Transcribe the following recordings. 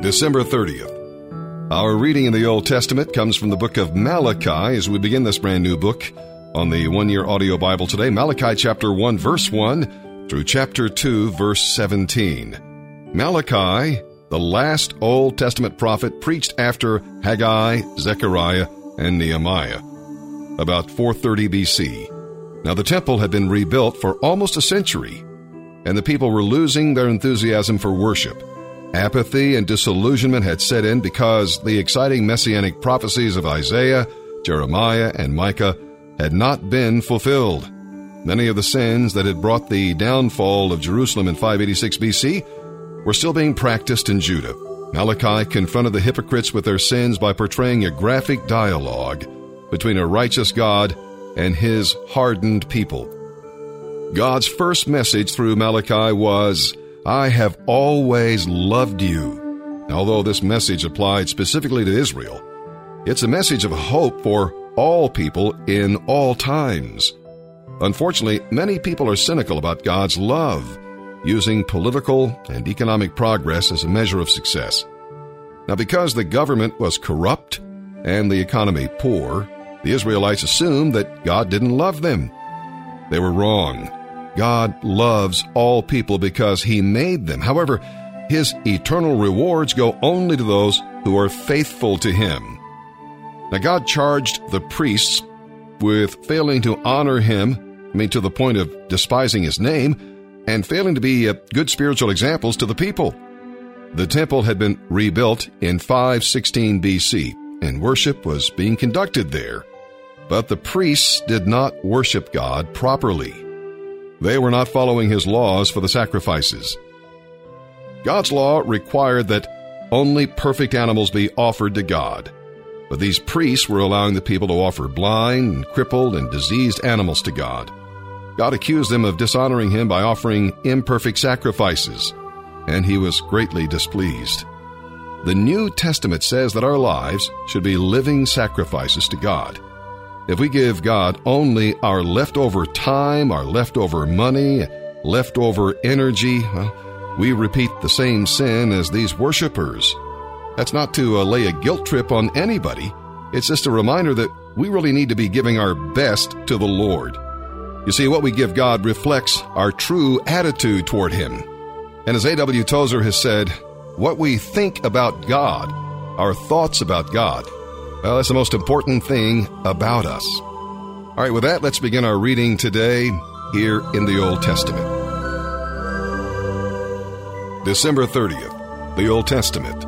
December 30th. Our reading in the Old Testament comes from the book of Malachi as we begin this brand new book on the one-year audio Bible today. Malachi chapter 1, verse 1 through chapter 2, verse 17. Malachi, the last Old Testament prophet, preached after Haggai, Zechariah, and Nehemiah, about 430 BC. Now the temple had been rebuilt for almost a century, and the people were losing their enthusiasm for worship. Apathy and disillusionment had set in because the exciting messianic prophecies of Isaiah, Jeremiah, and Micah had not been fulfilled. Many of the sins that had brought the downfall of Jerusalem in 586 BC were still being practiced in Judah. Malachi confronted the hypocrites with their sins by portraying a graphic dialogue between a righteous God and his hardened people. God's first message through Malachi was, "I have always loved you." Although this message applied specifically to Israel, it's a message of hope for all people in all times. Unfortunately, many people are cynical about God's love, using political and economic progress as a measure of success. Now, because the government was corrupt and the economy poor, the Israelites assumed that God didn't love them. They were wrong. God loves all people because he made them. However, his eternal rewards go only to those who are faithful to him. Now, God charged the priests with failing to honor him, to the point of despising his name, and failing to be good spiritual examples to the people. The temple had been rebuilt in 516 BC, and worship was being conducted there. But the priests did not worship God properly. They were not following his laws for the sacrifices. God's law required that only perfect animals be offered to God. But these priests were allowing the people to offer blind, crippled, and diseased animals to God. God accused them of dishonoring him by offering imperfect sacrifices, and he was greatly displeased. The New Testament says that our lives should be living sacrifices to God. If we give God only our leftover time, our leftover money, leftover energy, we repeat the same sin as these worshipers. That's not to lay a guilt trip on anybody. It's just a reminder that we really need to be giving our best to the Lord. You see, what we give God reflects our true attitude toward him. And as A.W. Tozer has said, what we think about God, our thoughts about God, well, that's the most important thing about us. All right, with that, let's begin our reading today here in the Old Testament. December 30th, the Old Testament.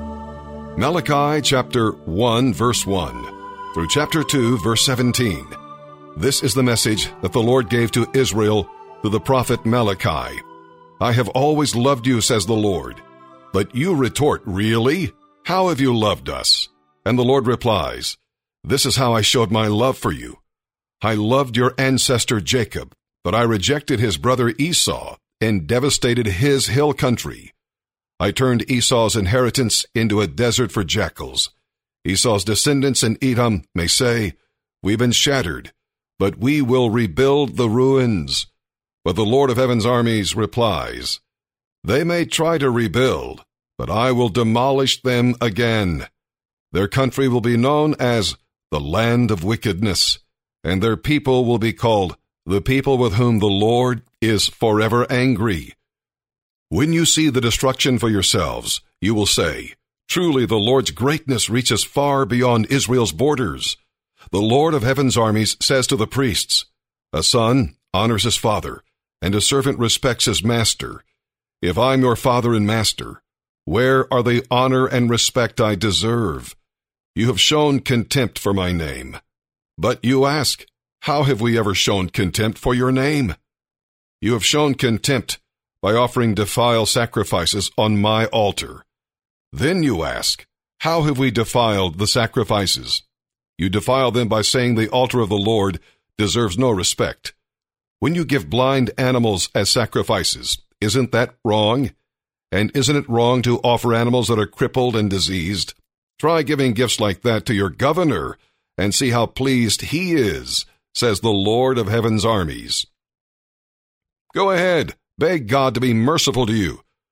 Malachi chapter 1, verse 1 through chapter 2, verse 17. This is the message that the Lord gave to Israel through the prophet Malachi. "I have always loved you, says the Lord." But you retort, "Really? How have you loved us?" And the Lord replies, "This is how I showed my love for you. I loved your ancestor Jacob, but I rejected his brother Esau and devastated his hill country. I turned Esau's inheritance into a desert for jackals. Esau's descendants in Edom may say, 'We've been shattered, but we will rebuild the ruins.' But the Lord of heaven's armies replies, 'They may try to rebuild, but I will demolish them again. Their country will be known as the land of wickedness, and their people will be called the people with whom the Lord is forever angry. When you see the destruction for yourselves, you will say, truly the Lord's greatness reaches far beyond Israel's borders. The Lord of heaven's armies says to the priests, a son honors his father, and a servant respects his master. If I'm your father and master, where are the honor and respect I deserve? You have shown contempt for my name. But you ask, how have we ever shown contempt for your name? You have shown contempt by offering defiled sacrifices on my altar. Then you ask, how have we defiled the sacrifices? You defile them by saying the altar of the Lord deserves no respect. When you give blind animals as sacrifices, isn't that wrong? And isn't it wrong to offer animals that are crippled and diseased? Try giving gifts like that to your governor and see how pleased he is, says the Lord of heaven's armies. Go ahead, beg God to be merciful to you.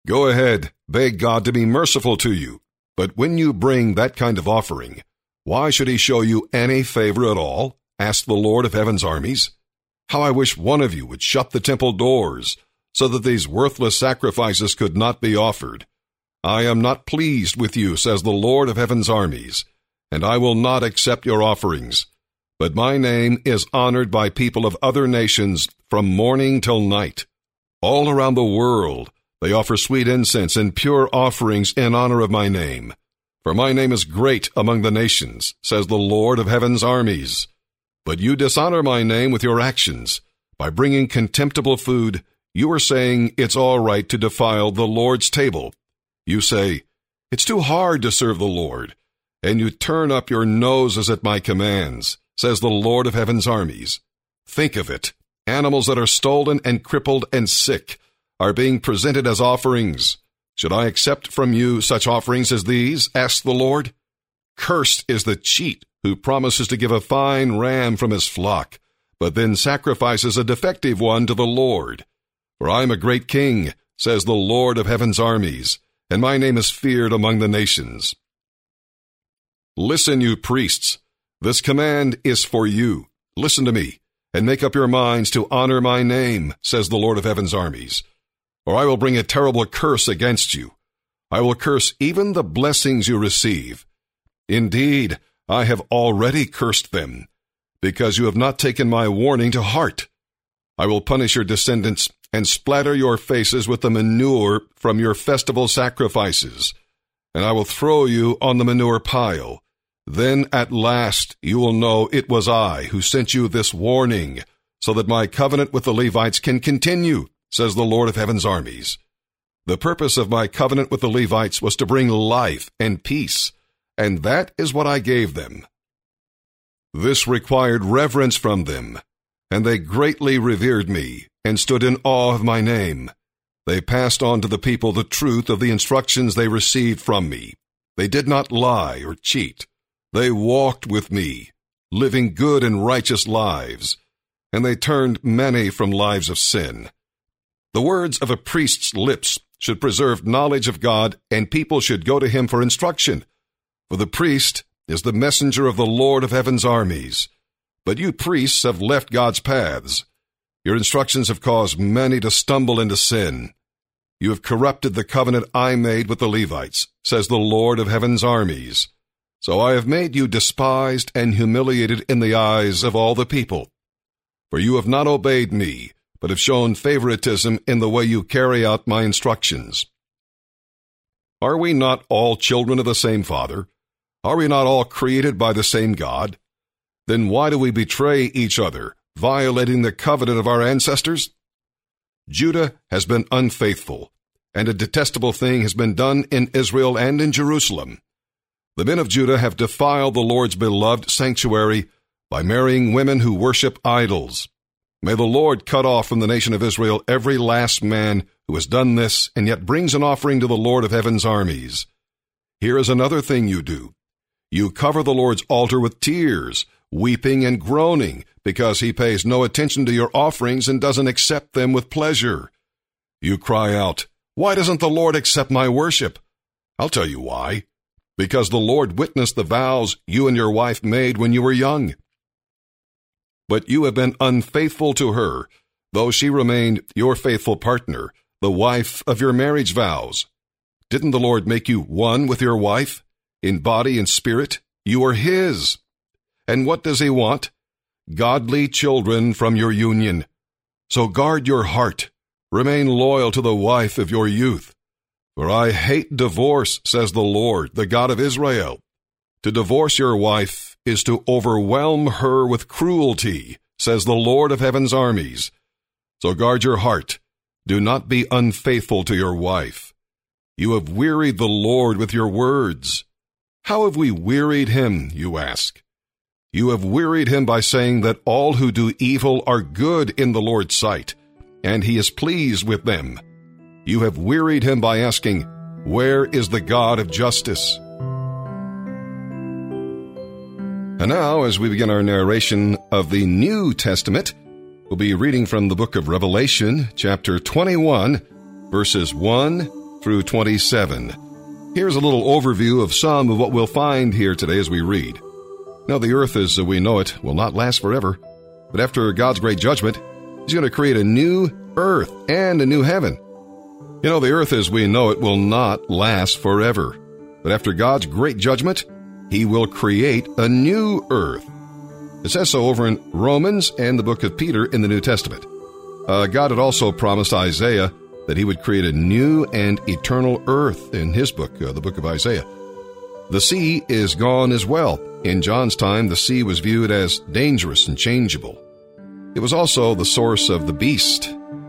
Go ahead, beg God to be merciful to you. But when you bring that kind of offering, why should he show you any favor at all? Asked the Lord of Heaven's armies. How I wish one of you would shut the temple doors, so that these worthless sacrifices could not be offered. I am not pleased with you, says the Lord of Heaven's armies, and I will not accept your offerings. But my name is honored by people of other nations from morning till night. All around the world they offer sweet incense and pure offerings in honor of my name. For my name is great among the nations, says the Lord of Heaven's armies. But you dishonor my name with your actions. By bringing contemptible food, you are saying it's all right to defile the Lord's table. You say, it's too hard to serve the Lord, and you turn up your noses at my commands, says the Lord of Heaven's armies. Think of it. Animals that are stolen and crippled and sick are being presented as offerings. Should I accept from you such offerings as these? Asked the Lord. Cursed is the cheat who promises to give a fine ram from his flock, but then sacrifices a defective one to the Lord. For I am a great king, says the Lord of Heaven's armies, and my name is feared among the nations. Listen, you priests. This command is for you. Listen to me, and make up your minds to honor my name, says the Lord of Heaven's armies. Or I will bring a terrible curse against you. I will curse even the blessings you receive. Indeed, I have already cursed them, because you have not taken my warning to heart. I will punish your descendants and splatter your faces with the manure from your festival sacrifices, and I will throw you on the manure pile. Then at last you will know it was I who sent you this warning, so that my covenant with the Levites can continue, says the Lord of Heaven's armies. The purpose of my covenant with the Levites was to bring life and peace, and that is what I gave them. This required reverence from them, and they greatly revered me and stood in awe of my name. They passed on to the people the truth of the instructions they received from me. They did not lie or cheat. They walked with me, living good and righteous lives, and they turned many from lives of sin. The words of a priest's lips should preserve knowledge of God, and people should go to him for instruction. For the priest is the messenger of the Lord of Heaven's armies. But you priests have left God's paths. Your instructions have caused many to stumble into sin. You have corrupted the covenant I made with the Levites, says the Lord of Heaven's armies. So I have made you despised and humiliated in the eyes of all the people. For you have not obeyed me, but have shown favoritism in the way you carry out my instructions. Are we not all children of the same Father? Are we not all created by the same God? Then why do we betray each other, violating the covenant of our ancestors? Judah has been unfaithful, and a detestable thing has been done in Israel and in Jerusalem. The men of Judah have defiled the Lord's beloved sanctuary by marrying women who worship idols. May the Lord cut off from the nation of Israel every last man who has done this and yet brings an offering to the Lord of Heaven's armies. Here is another thing you do. You cover the Lord's altar with tears, weeping and groaning, because he pays no attention to your offerings and doesn't accept them with pleasure. You cry out, "Why doesn't the Lord accept my worship?" I'll tell you why. Because the Lord witnessed the vows you and your wife made when you were young. But you have been unfaithful to her, though she remained your faithful partner, the wife of your marriage vows. Didn't the Lord make you one with your wife? In body and spirit, you are his. And what does he want? Godly children from your union. So guard your heart. Remain loyal to the wife of your youth. For I hate divorce, says the Lord, the God of Israel. To divorce your wife is to overwhelm her with cruelty, says the Lord of Heaven's armies. So guard your heart. Do not be unfaithful to your wife. You have wearied the Lord with your words. How have we wearied him, you ask? You have wearied him by saying that all who do evil are good in the Lord's sight, and he is pleased with them. You have wearied him by asking, "Where is the God of justice?" And now, as we begin our narration of the New Testament, we'll be reading from the book of Revelation, chapter 21, verses 1 through 27. Here's a little overview of some of what we'll find here today as we read. Now, the earth as we know it will not last forever, but after God's great judgment, He's going to create a new earth and a new heaven. You know, the earth as we know it will not last forever, but after God's great judgment, He will create a new earth. It says so over in Romans and the book of Peter in the New Testament. God had also promised Isaiah that He would create a new and eternal earth in his book, the book of Isaiah. The sea is gone as well. In John's time, the sea was viewed as dangerous and changeable. It was also the source of the beast.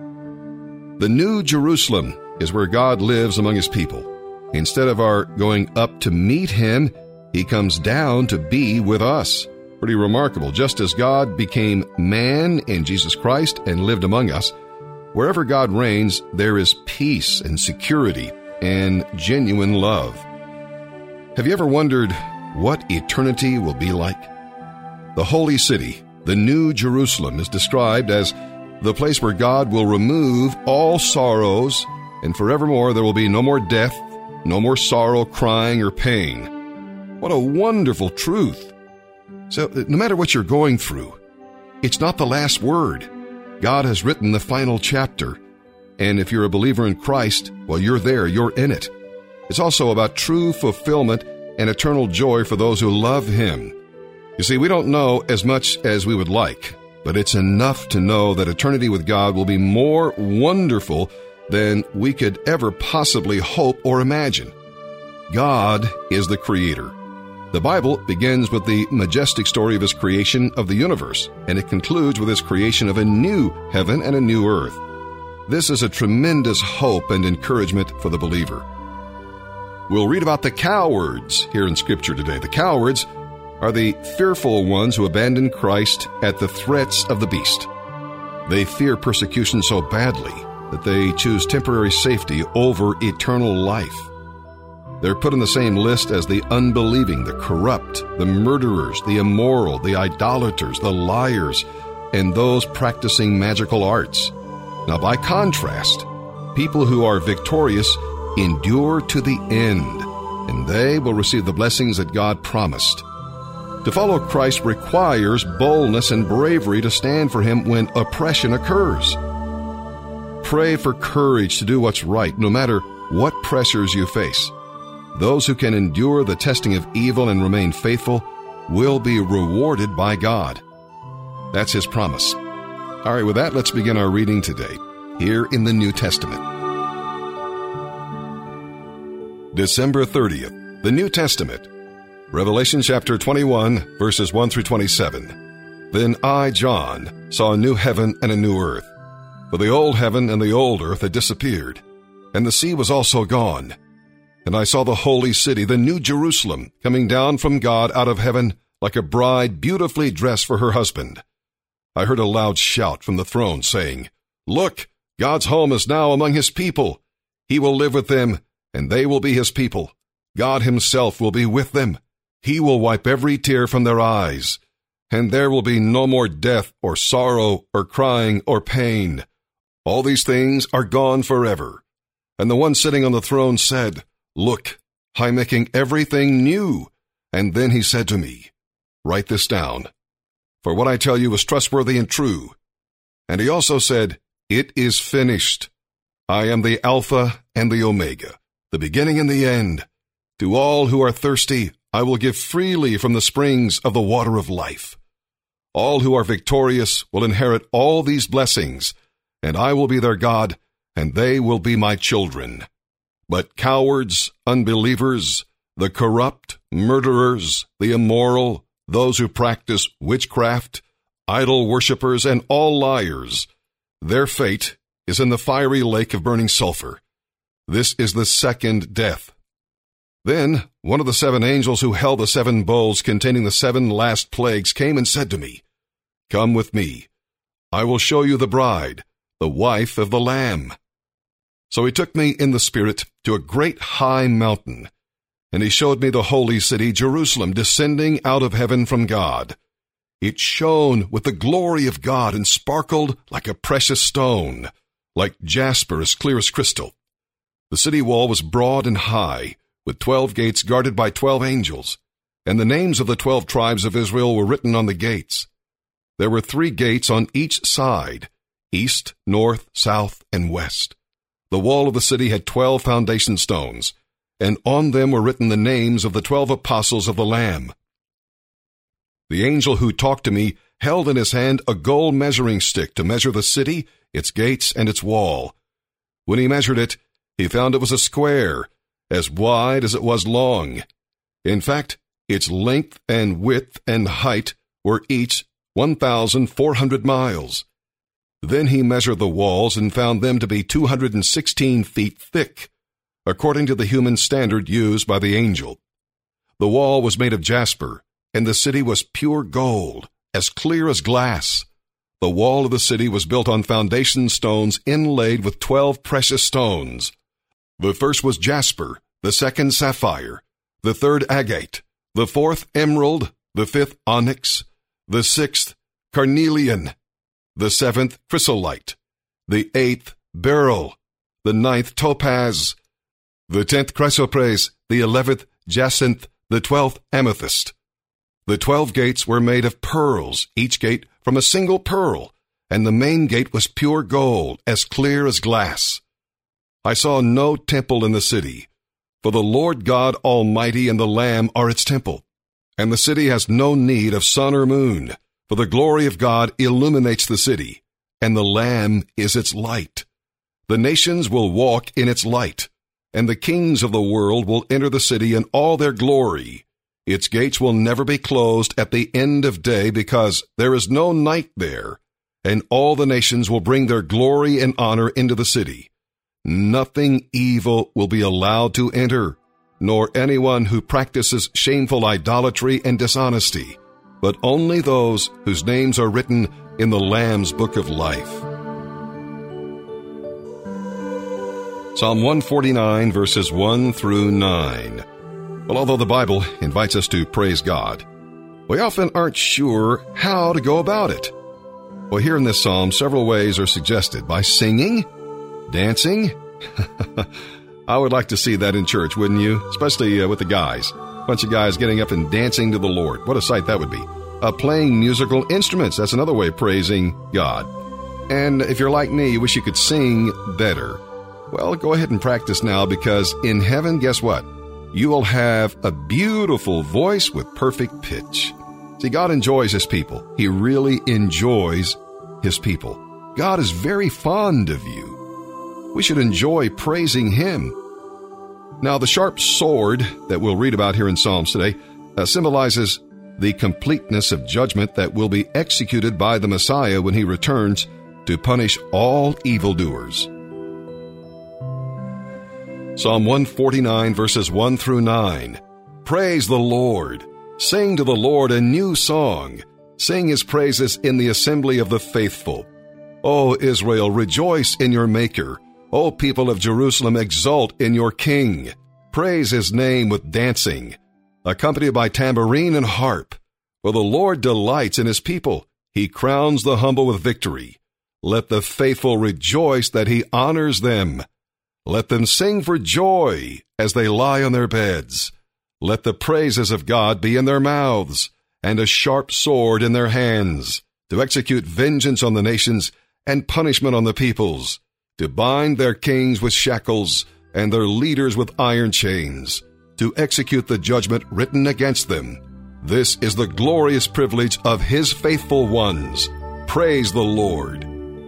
The New Jerusalem is where God lives among His people. Instead of our going up to meet Him, He comes down to be with us. Pretty remarkable. Just as God became man in Jesus Christ and lived among us, wherever God reigns, there is peace and security and genuine love. Have you ever wondered what eternity will be like? The holy city, the New Jerusalem, is described as the place where God will remove all sorrows, and forevermore there will be no more death, no more sorrow, crying, or pain. What a wonderful truth. So, no matter what you're going through, it's not the last word. God has written the final chapter, and if you're a believer in Christ, well, you're there, you're in it. It's also about true fulfillment and eternal joy for those who love Him. You see, we don't know as much as we would like, but it's enough to know that eternity with God will be more wonderful than we could ever possibly hope or imagine. God is the Creator. The Bible begins with the majestic story of His creation of the universe, and it concludes with His creation of a new heaven and a new earth. This is a tremendous hope and encouragement for the believer. We'll read about the cowards here in Scripture today. The cowards are the fearful ones who abandon Christ at the threats of the beast. They fear persecution so badly that they choose temporary safety over eternal life. They're put on the same list as the unbelieving, the corrupt, the murderers, the immoral, the idolaters, the liars, and those practicing magical arts. Now, by contrast, people who are victorious endure to the end, and they will receive the blessings that God promised. To follow Christ requires boldness and bravery to stand for Him when oppression occurs. Pray for courage to do what's right, no matter what pressures you face. Those who can endure the testing of evil and remain faithful will be rewarded by God. That's His promise. All right, with that, let's begin our reading today, here in the New Testament. December 30th, the New Testament. Revelation chapter 21, verses 1 through 27. Then I, John, saw a new heaven and a new earth. For the old heaven and the old earth had disappeared, and the sea was also gone. And I saw the holy city, the New Jerusalem, coming down from God out of heaven like a bride beautifully dressed for her husband. I heard a loud shout from the throne saying, "Look, God's home is now among His people. He will live with them, and they will be His people. God Himself will be with them. He will wipe every tear from their eyes. And there will be no more death or sorrow or crying or pain. All these things are gone forever." And the one sitting on the throne said, "Look, I'm making everything new." And then He said to me, "Write this down, for what I tell you is trustworthy and true." And He also said, "It is finished. I am the Alpha and the Omega, the beginning and the end. To all who are thirsty, I will give freely from the springs of the water of life. All who are victorious will inherit all these blessings, and I will be their God, and they will be my children. But cowards, unbelievers, the corrupt, murderers, the immoral, those who practice witchcraft, idol worshippers, and all liars, their fate is in the fiery lake of burning sulfur. This is the second death." Then one of the 7 angels who held the 7 bowls containing the 7 last plagues came and said to me, "Come with me. I will show you the bride, the wife of the Lamb." So He took me in the Spirit to a great high mountain, and He showed me the holy city, Jerusalem, descending out of heaven from God. It shone with the glory of God and sparkled like a precious stone, like jasper as clear as crystal. The city wall was broad and high, with 12 gates guarded by 12 angels, and the names of the 12 tribes of Israel were written on the gates. There were 3 gates on each side, east, north, south, and west. The wall of the city had 12 foundation stones, and on them were written the names of the 12 apostles of the Lamb. The angel who talked to me held in his hand a gold measuring stick to measure the city, its gates, and its wall. When he measured it, he found it was a square, as wide as it was long. In fact, its length and width and height were each 1,400 miles. Then he measured the walls and found them to be 216 feet thick, according to the human standard used by the angel. The wall was made of jasper, and the city was pure gold, as clear as glass. The wall of the city was built on foundation stones inlaid with 12 precious stones. The first was jasper, the second sapphire, the third agate, the fourth emerald, the fifth onyx, the sixth carnelian, the seventh chrysolite, the eighth beryl, the ninth topaz, the 10th chrysoprase, the 11th jacinth, the 12th amethyst. The 12 gates were made of pearls, each gate from a single pearl, and the main gate was pure gold, as clear as glass. I saw no temple in the city, for the Lord God Almighty and the Lamb are its temple, and the city has no need of sun or moon, for the glory of God illuminates the city, and the Lamb is its light. The nations will walk in its light, and the kings of the world will enter the city in all their glory. Its gates will never be closed at the end of day, because there is no night there, and all the nations will bring their glory and honor into the city. Nothing evil will be allowed to enter, nor anyone who practices shameful idolatry and dishonesty, but only those whose names are written in the Lamb's book of life. Psalm 149, verses 1 through 9. Well, although the Bible invites us to praise God, we often aren't sure how to go about it. Well, here in this psalm, several ways are suggested: by singing, dancing. I would like to see that in church, wouldn't you? Especially with the guys. A bunch of guys getting up and dancing to the Lord. What a sight that would be. Playing musical instruments. That's another way of praising God. And if you're like me, you wish you could sing better. Well, go ahead and practice now, because in heaven, guess what? You will have a beautiful voice with perfect pitch. See, God enjoys His people. He really enjoys His people. God is very fond of you. We should enjoy praising Him. Now, the sharp sword that we'll read about here in Psalms today symbolizes the completeness of judgment that will be executed by the Messiah when He returns to punish all evildoers. Psalm 149, verses 1 through 9. Praise the Lord. Sing to the Lord a new song. Sing His praises in the assembly of the faithful. O Israel, rejoice in your Maker. O people of Jerusalem, exult in your King. Praise His name with dancing, accompanied by tambourine and harp. For the Lord delights in His people. He crowns the humble with victory. Let the faithful rejoice that He honors them. Let them sing for joy as they lie on their beds. Let the praises of God be in their mouths, and a sharp sword in their hands, to execute vengeance on the nations and punishment on the peoples, to bind their kings with shackles and their leaders with iron chains, to execute the judgment written against them. This is the glorious privilege of His faithful ones. Praise the Lord.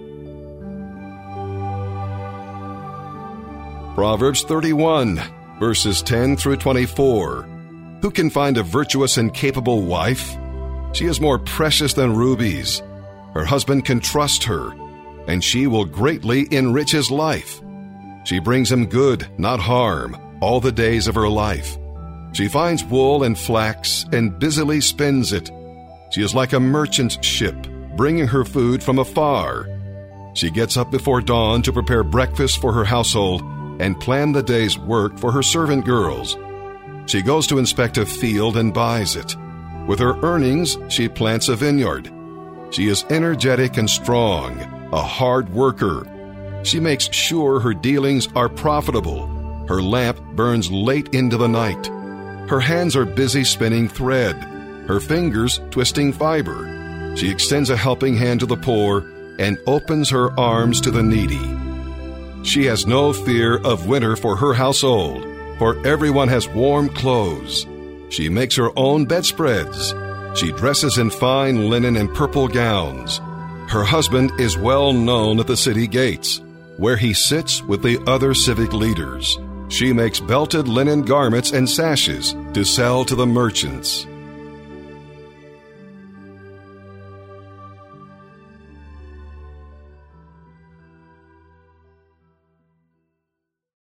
Proverbs 31, verses 10 through 24. Who can find a virtuous and capable wife? She is more precious than rubies. Her husband can trust her, and she will greatly enrich his life. She brings him good, not harm, all the days of her life. She finds wool and flax and busily spins it. She is like a merchant's ship, bringing her food from afar. She gets up before dawn to prepare breakfast for her household and plan the day's work for her servant girls. She goes to inspect a field and buys it. With her earnings, she plants a vineyard. She is energetic and strong, a hard worker. She makes sure her dealings are profitable. Her lamp burns late into the night. Her hands are busy spinning thread, her fingers twisting fiber. She extends a helping hand to the poor and opens her arms to the needy. She has no fear of winter for her household, for everyone has warm clothes. She makes her own bedspreads. She dresses in fine linen and purple gowns. Her husband is well known at the city gates, where he sits with the other civic leaders. She makes belted linen garments and sashes to sell to the merchants.